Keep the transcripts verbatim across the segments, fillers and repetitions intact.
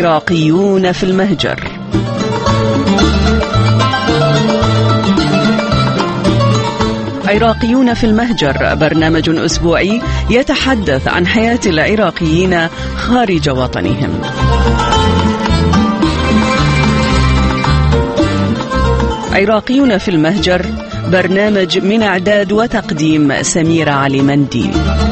عراقيون في المهجر. عراقيون في المهجر برنامج أسبوعي يتحدث عن حياة العراقيين خارج وطنهم. عراقيون في المهجر برنامج من إعداد وتقديم سميرة علي منديل.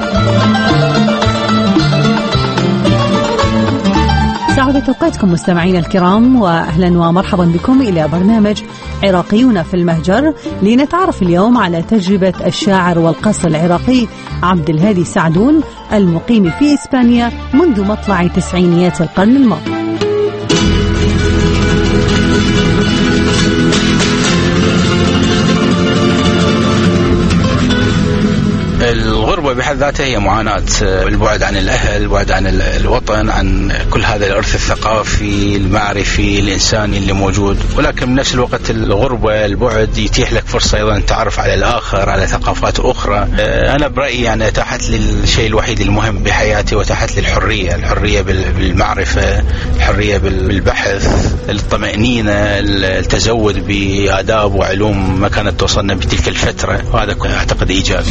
سعادة أوقاتكم مستمعين الكرام، وأهلا ومرحبا بكم إلى برنامج عراقيون في المهجر، لنتعرف اليوم على تجربة الشاعر والقاص العراقي عبد الهادي سعدون المقيم في إسبانيا منذ مطلع تسعينيات القرن الماضي. الغربة بحد ذاتها هي معاناة، البعد عن الأهل، البعد عن الوطن، عن كل هذا الإرث الثقافي المعرفي الإنساني اللي موجود، ولكن بنفس الوقت الغربة البعد يتيح لك فرصة أيضا تعرف على الآخر، على ثقافات أخرى. أنا برأيي يعني أتاحت لي الشيء الوحيد المهم بحياتي، وأتاحت لي الحرية، الحرية بالمعرفة، الحرية بالبحث، الطمأنينة، التزود بآداب وعلوم ما كانت توصلنا بتلك الفترة، وهذا أعتقد إيجابي.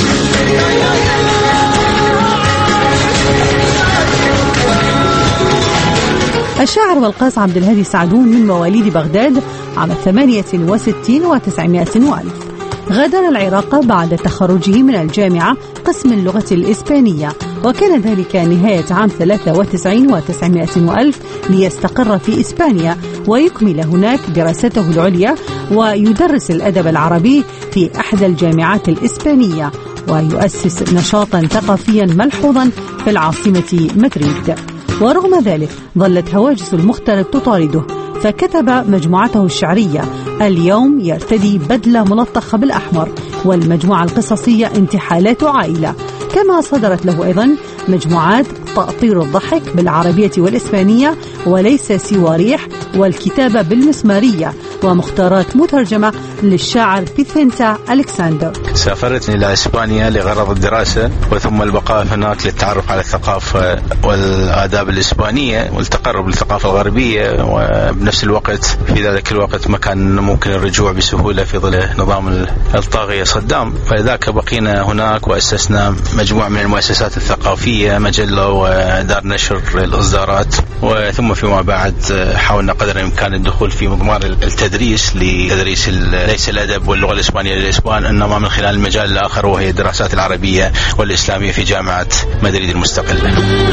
الشاعر والقاص عبد الهادي سعدون من مواليد بغداد عام ثمانية وستين وتسعمائة وألف. غادر العراق بعد تخرجه من الجامعة قسم اللغة الإسبانية، وكان ذلك نهاية عام ثلاثة وتسعين وتسعمائة وألف ليستقر في إسبانيا ويكمل هناك دراسته العليا، ويدرس الأدب العربي في أحدى الجامعات الإسبانية، ويؤسس نشاطا ثقافيا ملحوظا في العاصمة مدريد. ورغم ذلك ظلت هواجس المغترب تطارده، فكتب مجموعته الشعرية اليوم يرتدي بدلة ملطخة بالأحمر، والمجموعة القصصية انتحالات عائلة، كما صدرت له أيضا مجموعات تأطير الضحك بالعربية والإسبانية وليس سوى ريح، والكتابة بالمسمارية، ومختارات مترجمة للشاعر فيسنتا ألكسندر. سافرت إلى إسبانيا لغرض الدراسة وثم البقاء هناك للتعرف على الثقافة والآداب الإسبانية والتقرب للثقافة الغربية، وبنفس الوقت في ذلك الوقت ما كان ممكن الرجوع بسهولة في ظل نظام الطاغية صدام، فلذلك بقينا هناك وأسسنا مجموعة من المؤسسات الثقافية، مجلة ودار نشر الإصدارات، وثم فيما بعد حاولنا قدر الإمكان الدخول في مضمار التدريس لتدريس ليس الأدب واللغة الإسبانية للإسبان، إنما من خلال المجال الآخر وهي الدراسات العربية والإسلامية في جامعة مدريد المستقلة.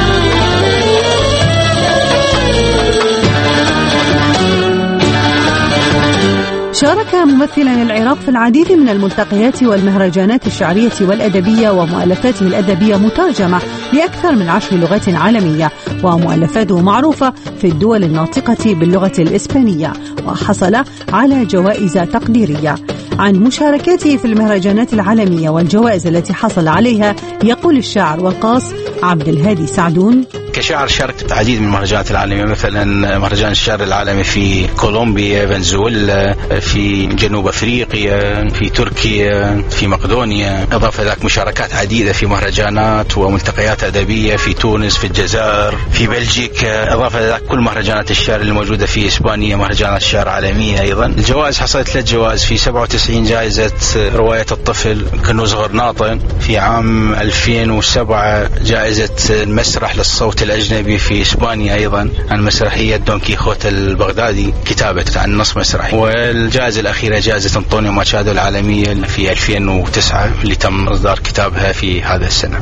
شارك ممثلا العراق في العديد من الملتقيات والمهرجانات الشعرية والأدبية، ومؤلفاته الأدبية مترجمة لأكثر من عشر لغات عالمية، ومؤلفاته معروفة في الدول الناطقة باللغة الإسبانية، وحصل على جوائز تقديرية. عن مشاركاته في المهرجانات العالمية والجوائز التي حصل عليها يقول الشاعر والقاص عبد الهادي سعدون: كشاعر شاركت العديد من المهرجانات العالمية، مثلا مهرجان الشعر العالمي في كولومبيا، فنزويلا، في جنوب أفريقيا، في تركيا، في مقدونيا، إضافة ذلك مشاركات عديدة في مهرجانات وملتقيات أدبية في تونس، في الجزائر، في بلجيكا، إضافة ذلك كل مهرجانات الشعر الموجودة في إسبانيا، مهرجانات الشعر العالمية. أيضا الجوائز حصلت ثلاث جوائز، في سبعة وتسعين جائزة رواية الطفل كنوز غرناطة، في عام ألفين وسبعة جائزة المسرح للصوت الأجنبي في إسبانيا، أيضا عن مسرحية دون كيخوت البغدادي كتابة عن نص مسرحي، والجائزة الأخيرة جائزة أنطونيو ماتشادو العالمية في ألفين وتسعة اللي تم إصدار كتابها في هذا السنة.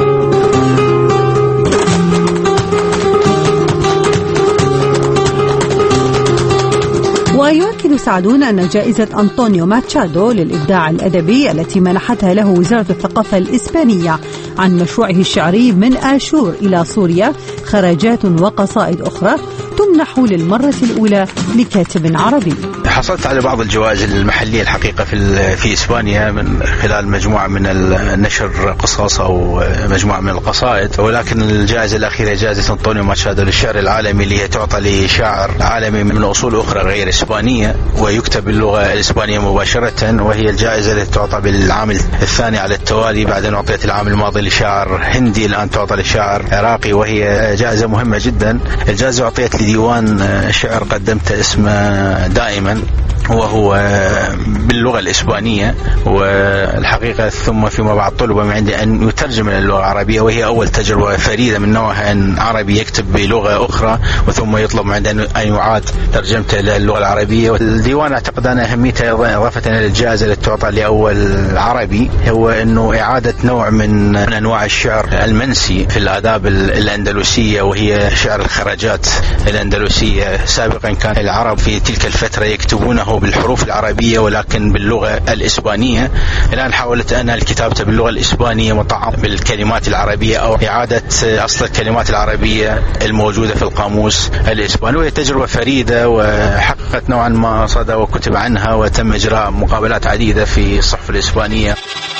ويؤكد سعدون أن جائزة أنطونيو ماتشادو للإبداع الأدبي التي منحتها له وزارة الثقافة الإسبانية عن مشروعه الشعري من آشور إلى سوريا خرجات وقصائد أخرى تمنح للمرة الأولى لكاتب عربي. حصلت على بعض الجوائز المحلية الحقيقة في في إسبانيا من خلال مجموعة من النشر قصص أو مجموعة من القصائد، ولكن الجائزة الأخيرة جائزة أنطونيو ماتشادو للشعر العالمي اللي هي تعطى لشاعر عالمي من أصول أخرى غير إسبانية ويكتب باللغة الإسبانية مباشرة، وهي الجائزة التي تعطى بالعام الثاني على التوالي بعد أن أعطيت العام الماضي لشاعر هندي، الآن تعطى لشاعر عراقي، وهي جائزة مهمة جدا. الجائزة أعطيت لديوان شعر قدمت اسمه دائما وهو باللغة الإسبانية، والحقيقة ثم فيما بعد طلب من عندي أن يترجم للغة العربية، وهي أول تجربة فريدة من نوعها أن عربي يكتب بلغة أخرى وثم يطلب من عندي أن يعاد ترجمته للغة العربية. والديوان أعتقد أن أهميته إضافة إلى الجائزة التي تعطى لأول عربي هو أنه إعادة نوع من من أنواع الشعر المنسي في الآداب الأندلسية، وهي شعر الخرجات الأندلسية. سابقا كان العرب في تلك الفترة يكتبونه بالحروف العربية ولكن باللغة الإسبانية. الآن حاولت أنا الكتابة باللغة الإسبانية مطعم بالكلمات العربية أو إعادة أصل الكلمات العربية الموجودة في القاموس الإسباني، وهي تجربة فريدة وحققت نوعا ما صدى وكتب عنها وتم إجراء مقابلات عديدة في الصحف الإسبانية.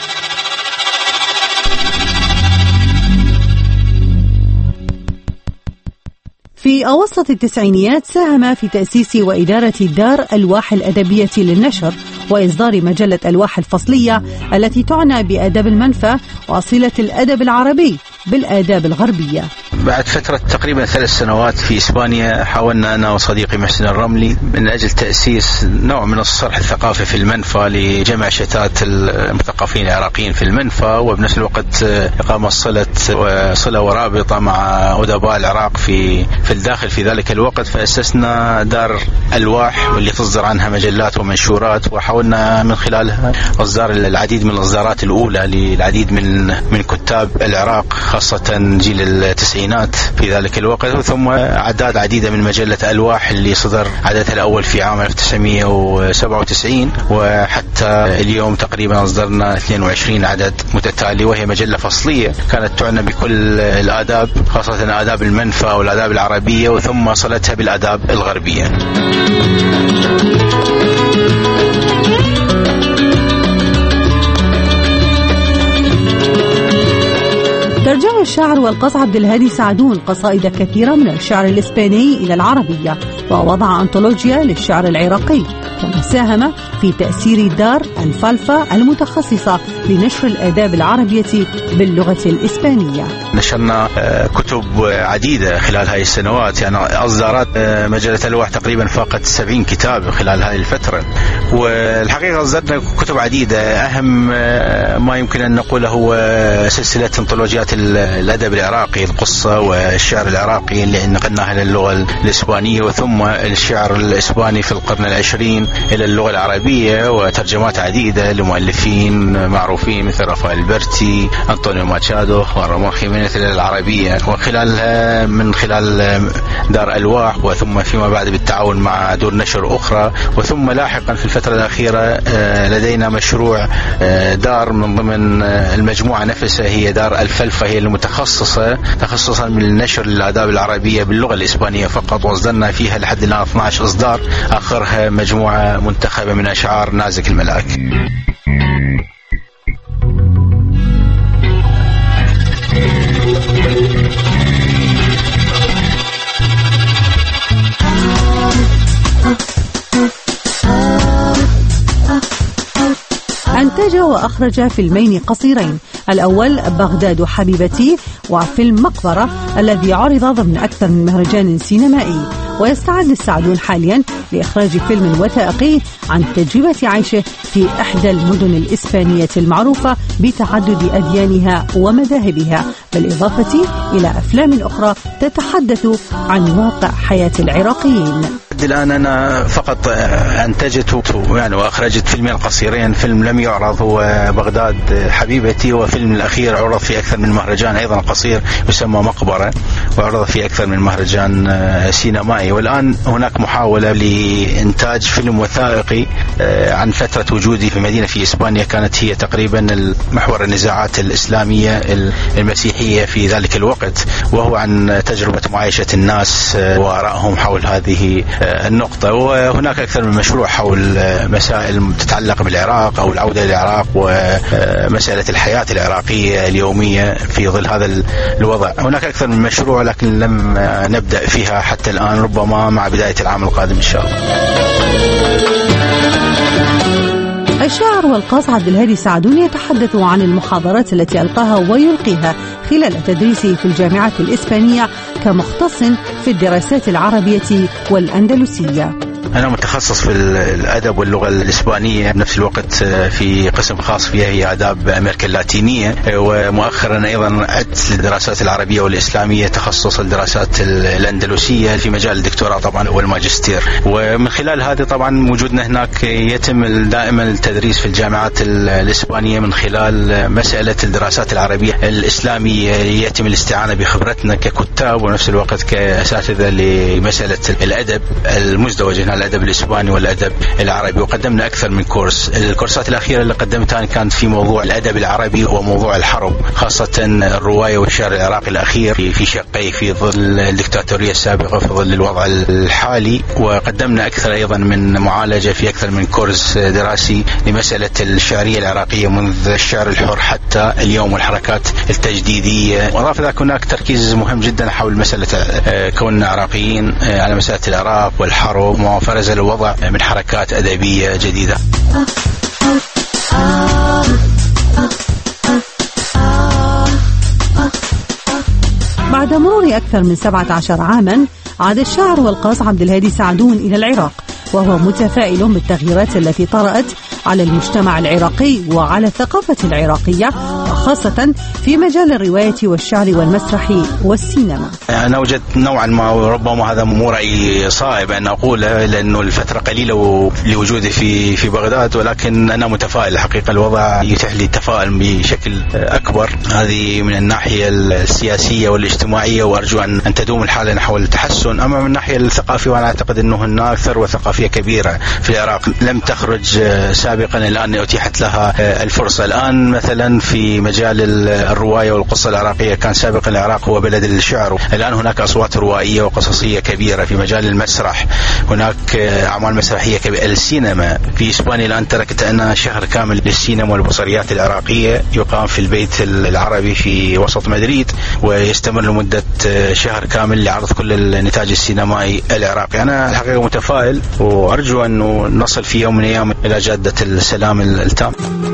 في أواسط التسعينيات ساهم في تأسيس وإدارة دار ألواح الأدبية للنشر وإصدار مجلة ألواح الفصلية التي تعنى بآداب المنفى وصلة الأدب العربي بالآداب الغربية. بعد فترة تقريبا ثلاث سنوات في إسبانيا حاولنا أنا وصديقي محسن الرملي من أجل تأسيس نوع من الصرح الثقافي في المنفى لجمع شتات المثقفين العراقيين في المنفى، وبنفس الوقت إقامة صلة صلة ورابطة مع أدباء العراق في في الداخل في ذلك الوقت. فأسسنا دار ألواح واللي تصدر عنها مجلات ومنشورات، وحاولنا من خلالها إصدار العديد من الإصدارات الأولى للعديد من من كتاب العراق خاصة جيل التسعينات في ذلك الوقت، ثم أعداد عديدة من مجلة ألواح اللي صدر عددها الأول في عام ألف وتسعمائة وسبعة وتسعين، وحتى اليوم تقريبا أصدرنا اثنين وعشرين عدد متتالي، وهي مجلة فصلية كانت تعنى بكل الآداب خاصة آداب المنفى والآداب العربية وثم صلتها بالآداب الغربية. ترجم الشاعر والقص عبد الهادي سعدون قصائد كثيرة من الشعر الإسباني إلى العربية، ووضع أنطولوجيا للشعر العراقي، كما ساهم في تأثير دار أنفالفا المتخصصة لنشر الآداب العربية باللغة الإسبانية. نشرنا كتب عديدة خلال هذه السنوات، يعني أصدارات مجلة ألواح تقريبا فاقت سبعين كتاب خلال هذه الفترة، والحقيقة أصدرنا كتب عديدة. أهم ما يمكن أن نقوله هو سلسلة أنطولوجيات الأدب العراقي، القصة والشعر العراقي اللي نقلناها للغة الإسبانية، وثم الشعر الإسباني في القرن العشرين إلى اللغة العربية، وترجمات عديدة لمؤلفين معروفين مثل رافائيل برتي، أنطونيو ماتشادو ورامون خيمينيز إلى العربية، وخلالها من خلال دار ألواح وثم فيما بعد بالتعاون مع دور نشر أخرى، وثم لاحقا في الفترة الأخيرة لدينا مشروع دار من ضمن المجموعة نفسها هي دار الفلفة، هي المتخصصة تخصصا من النشر للآداب العربية باللغة الإسبانية فقط، واصدرنا فيها لحد الآن اثني عشر إصدار، آخرها مجموعة منتخبة من أشعار نازك الملاك. أنتج وأخرج فيلمين قصيرين، الأول بغداد حبيبتي وفيلم مقبرة الذي عرض ضمن أكثر من مهرجان سينمائي، ويستعد السعدون حاليا لإخراج فيلم وثائقي عن تجربة عيشه في إحدى المدن الإسبانية المعروفة بتعدد أديانها ومذاهبها، بالإضافة إلى أفلام أخرى تتحدث عن واقع حياة العراقيين. الآن أنا فقط أنتجت يعني وأخرجت فيلمين قصيرين. فيلم لم يعرض هو بغداد حبيبتي، وفيلم الأخير عرض في أكثر من مهرجان أيضا قصير يسمى مقبرة، وعرض في أكثر من مهرجان سينمائي. والآن هناك محاولة لإنتاج فيلم وثائقي عن فترة وجودي في مدينة في إسبانيا كانت هي تقريبا محور النزاعات الإسلامية المسيحية في ذلك الوقت، وهو عن تجربة معايشة الناس وآرائهم حول هذه النقطة. وهناك أكثر من مشروع حول مسائل تتعلق بالعراق أو العودة للعراق ومسألة الحياة العراقية اليومية في ظل هذا الوضع. هناك أكثر من مشروع لكن لم نبدأ فيها حتى الآن، ربما مع بداية العام القادم إن شاء الله. الشاعر والقاص عبد الهادي سعدون يتحدث عن المحاضرات التي ألقاها ويلقيها خلال تدريسه في الجامعة الإسبانية كمختص في الدراسات العربية والأندلسية. أنا متخصص في الأدب واللغة الإسبانية، بنفس الوقت في قسم خاص فيها هي آداب أمريكا اللاتينية، ومؤخرا أيضا عدت للدراسات العربية والإسلامية تخصص الدراسات الأندلسية في مجال الدكتوراه طبعا والماجستير. ومن خلال هذا طبعا وجودنا هناك يتم دائما التدريس في الجامعات الإسبانية من خلال مسألة الدراسات العربية الإسلامية، يتم الاستعانة بخبرتنا ككتاب ونفس الوقت كأساتذة لمسألة الأدب المزدوج، الأدب الإسباني والأدب العربي. وقدمنا أكثر من كورس. الكورسات الأخيرة اللي قدمتها كانت في موضوع الأدب العربي وموضوع الحرب، خاصة الرواية والشعر العراقي الأخير في شقي في ظل الدكتاتورية السابقة في ظل الوضع الحالي. وقدمنا أكثر أيضا من معالجة في أكثر من كورس دراسي لمسألة الشعرية العراقية منذ الشعر الحر حتى اليوم والحركات التجديدية. وأضاف ذلك هناك تركيز مهم جدا حول مسألة كوننا عراقيين على مسألة العراق والحرب وفرز الوضع من حركات أدبية جديدة. بعد مرور أكثر من سبعة عشر عاما عاد الشاعر والقاص عبد الهادي سعدون إلى العراق، وهو متفائل بالتغييرات التي طرأت على المجتمع العراقي وعلى الثقافة العراقية، وخاصة في مجال الرواية والشعر والمسرح والسينما. أنا وجدت نوعا ما، وربما هذا مو رأي صائب أن أقوله لأنه الفترة قليلة لوجودي في في بغداد، ولكن أنا متفائل. الحقيقة الوضع يتيح لي التفاؤل بشكل أكبر، هذه من الناحية السياسية والاجتماعية، وأرجو أن أن تدوم الحالة نحو التحسن. أما من الناحية الثقافية وأنا أعتقد أنه هناك ثروة ثقافية كبيرة في العراق لم تخرج سابقا، الآن أتيحت لها الفرصة. الآن مثلا في مجال الرواية والقصة العراقية، كان سابقا العراق هو بلد الشعر، الآن هناك أصوات روائية وقصصية كبيرة. في مجال المسرح هناك أعمال مسرحية كبيرة. السينما في إسبانيا الآن تركت أنا شهر كامل للسينما والبصريات العراقية يقام في البيت العربي في وسط مدريد، ويستمر لمدة شهر كامل لعرض كل النتاج السينمائي العراقي. أنا الحقيقة متفائل، وأرجو أن نصل في يوم من الأيام إلى جادة السلام التام.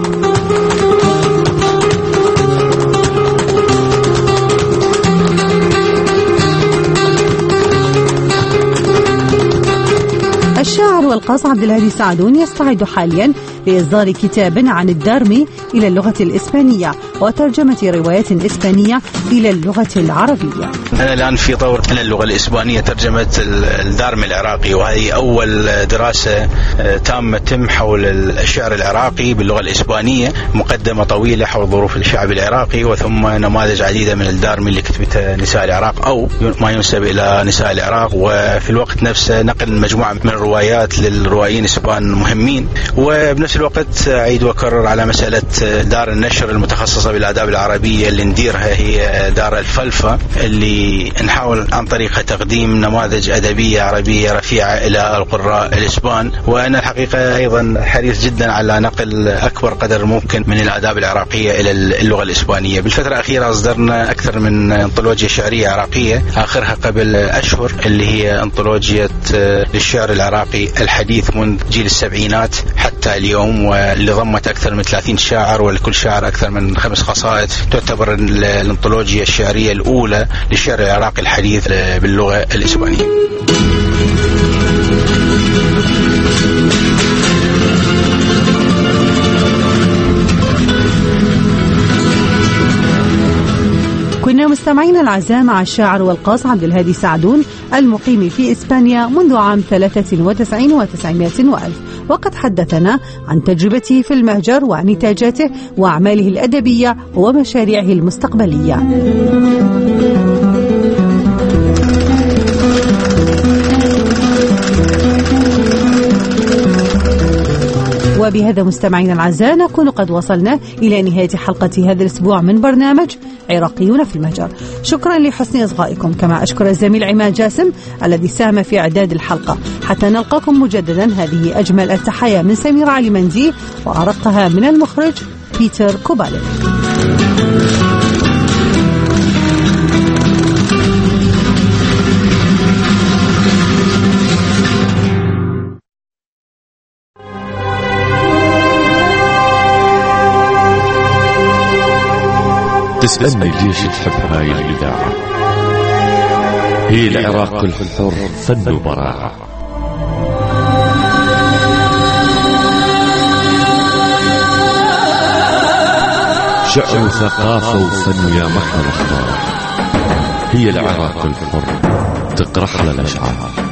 الشاعر والقاص عبد الهادي سعدون يستعد حاليا لإصدار كتاب عن الدارمي إلى اللغة الإسبانية وترجمة روايات إسبانية إلى اللغة العربية. أنا الآن في طور إلى اللغة الإسبانية ترجمة الدارمي العراقي، وهذه أول دراسة تامة تم حول الشعر العراقي باللغة الإسبانية، مقدمة طويلة حول ظروف الشعب العراقي، وثم نماذج عديدة من الدارمي اللي كتبتها نساء العراق أو ما ينسب إلى نساء العراق، وفي الوقت نفسه نقل مجموعة من الروايات للروائيين إسبان مهمين. وبنفس الوقت أعيد وأكرر على مسألة دار النشر المتخصصة بالآداب العربية اللي نديرها هي دار الفلفة، اللي نحاول عن طريقها تقديم نماذج أدبية عربية رفيعة إلى القراء الإسبان. وأنا الحقيقة أيضا حريص جدا على نقل أكبر قدر ممكن من الآداب العراقية إلى اللغة الإسبانية. بالفترة الأخيرة أصدرنا أكثر من أنطولوجيا شعرية عراقية، آخرها قبل أشهر اللي هي أنطولوجيا للشعر العراقي الحديث منذ جيل السبعينات حتى اليوم، واللي ضمت أكثر من ثلاثين شاعر، ولكل شاعر أكثر من خمس قصائد. تعتبر الأنطولوجيا الشعرية الأولى للشعر العراقي الحديث باللغة الإسبانية. كنا مستمعينا الأعزاء، مع الشاعر والقاص عبد الهادي سعدون المقيم في إسبانيا منذ عام ثلاثة وتسعين وتسعمائة وألف، وقد حدثنا عن تجربته في المهجر ونتاجاته وأعماله الأدبية ومشاريعه المستقبلية. وبهذا مستمعينا الأعزاء نكون قد وصلنا إلى نهاية حلقة هذا الأسبوع من برنامج عراقيون في المهجر. شكرا لحسن إصغائكم، كما أشكر الزميل عماد جاسم الذي ساهم في إعداد الحلقة. حتى نلقاكم مجددا، هذه أجمل التحايا من سمير علي مندي، وأرقها من المخرج بيتر كوباليف. تسألني ليش تحب هاي الإذاعة؟ هي العراق الحر فن وبراعة. شعر وثقافة وفن يا محر الأخبار. هي العراق الحر تقرح للأشعار.